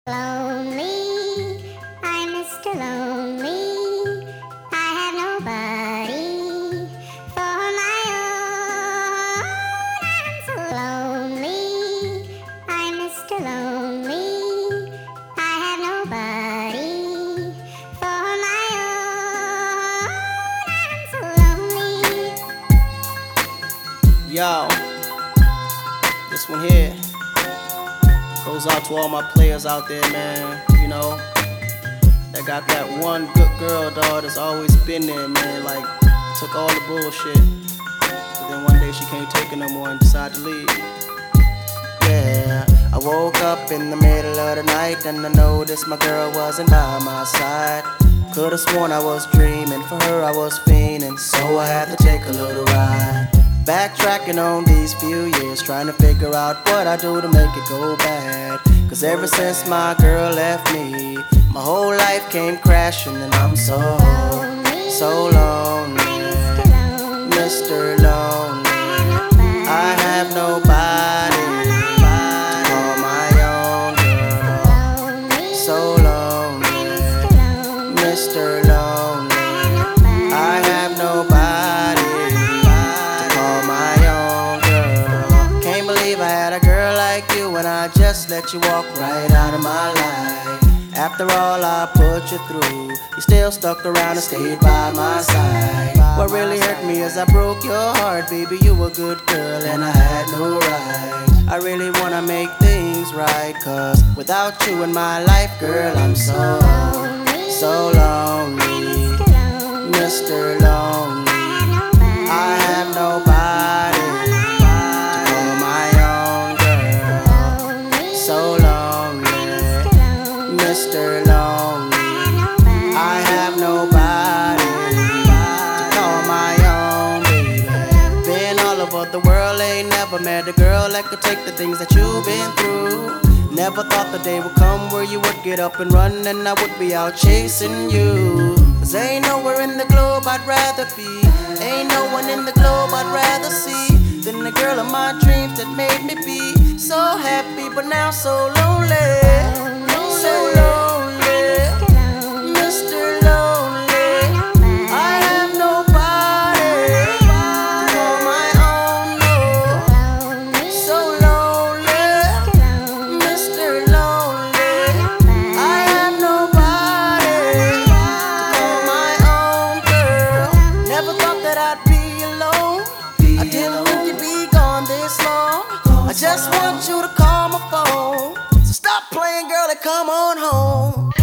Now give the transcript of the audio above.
Lonely, I'm Mr. Lonely. I have nobody for my own. I'm so lonely, I'm Mr. Lonely. I have nobody for my own. I'm so lonely. Yo, this one here goes out to all my players out there, man. You know, that got that one good girl, dog, that's always been there, man. Like, took all the bullshit, but then one day she can't take it no more and decided to leave. Yeah, I woke up in the middle of the night and I noticed my girl wasn't by my side. Could've sworn I was dreaming, for her I was fiending, so I had to take a little ride. Backtracking on these few years, trying to figure out what I do to make it go bad. Cause ever since my girl left me, my whole life came crashing and I'm so lonely, Mr. Lonely. I have nobody to call my own girl. So lonely, Mr. Lonely. I have nobody to call my own girl. Can't believe I had a girl like you and I just let you walk right out of my life. After all I put you through, you still stuck around and stayed by my side. What really hurt me is I broke your heart, baby. You a good girl and I had no right. I really wanna make things right, cause without you in my life, girl, I'm so lonely, Mr. Lonely. I have nobody to call my own girl. So lonely, Mr. Lonely. I have nobody to call my own baby. Been all over the world, ain't never met a girl that could take the things that you've been through. Never thought the day would come where you would get up and run and I would be out chasing you. Cause ain't nowhere in the globe I'd rather be, ain't no one in the globe I'd rather see than the girl of my dreams that made me be so happy but now so lonely. So lonely, Mr. Lonely. I have nobody to call my own, no. So lonely, Mr. Lonely. I have nobody to call my own girl. Never thought that I'd be alone. I didn't think you'd be gone this long. I just want you to call my phone. So stop playing, girl, and come on home.